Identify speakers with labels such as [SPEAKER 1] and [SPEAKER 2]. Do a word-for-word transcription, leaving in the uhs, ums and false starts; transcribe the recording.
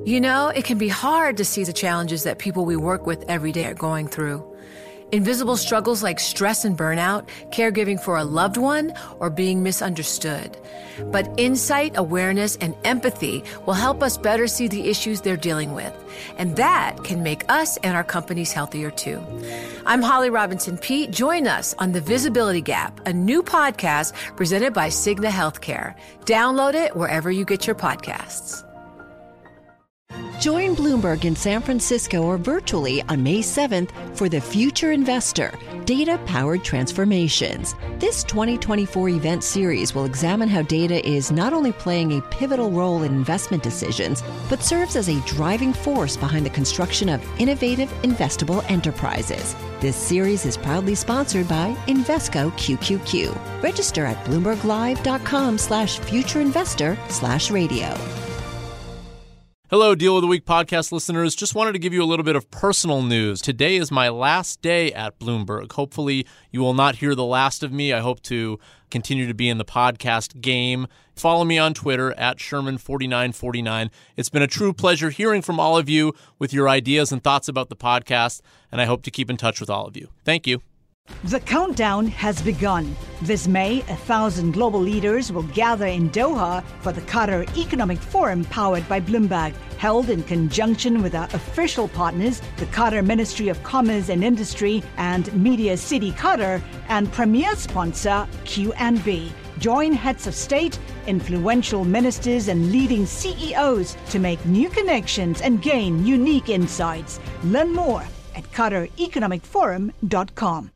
[SPEAKER 1] You know, it can be hard to see the challenges that people we work with every day are going through. Invisible struggles like stress and burnout, caregiving for a loved one, or being misunderstood. But insight, awareness, and empathy will help us better see the issues they're dealing with. And that can make us and our companies healthier too. I'm Holly Robinson Peete. Join us on The Visibility Gap, a new podcast presented by Cigna Healthcare. Download it wherever you get your podcasts.
[SPEAKER 2] Join Bloomberg in San Francisco or virtually on May seventh for The Future Investor, Data-Powered Transformations. This twenty twenty-four event series will examine how data is not only playing a pivotal role in investment decisions, but serves as a driving force behind the construction of innovative, investable enterprises. This series is proudly sponsored by Invesco Q Q Q. Register at bloomberglive.com slash futureinvestor slash radio.
[SPEAKER 3] Hello, Deal of the Week podcast listeners. Just wanted to give you a little bit of personal news. Today is my last day at Bloomberg. Hopefully, you will not hear the last of me. I hope to continue to be in the podcast game. Follow me on Twitter at Sherman forty-nine forty-nine. It's been a true pleasure hearing from all of you with your ideas and thoughts about the podcast, and I hope to keep in touch with all of you. Thank you.
[SPEAKER 4] The countdown has begun. This May, a thousand global leaders will gather in Doha for the Qatar Economic Forum powered by Bloomberg, held in conjunction with our official partners, the Qatar Ministry of Commerce and Industry and Media City Qatar, and premier sponsor Q and B. Join heads of state, influential ministers, and leading C E Os to make new connections and gain unique insights. Learn more at qatar economic forum dot com.